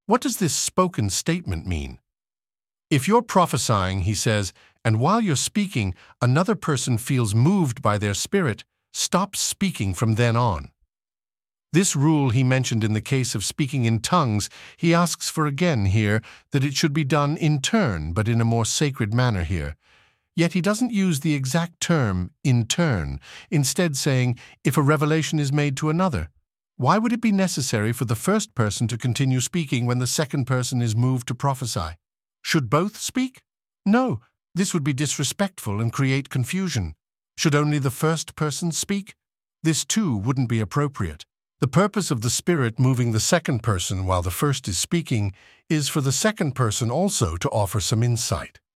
What does this spoken statement mean? If you're prophesying, he says, and while you're speaking, another person feels moved by their spirit, stop speaking from then on. This rule he mentioned in the case of speaking in tongues, he asks for again here that it should be done in turn, but in a more sacred manner here. Yet he doesn't use the exact term, in turn, instead saying, if a revelation is made to another. Why would it be necessary for the first person to continue speaking when the second person is moved to prophesy? Should both speak? No, this would be disrespectful and create confusion. Should only the first person speak? This too wouldn't be appropriate. The purpose of the Spirit moving the second person while the first is speaking is for the second person also to offer some insight.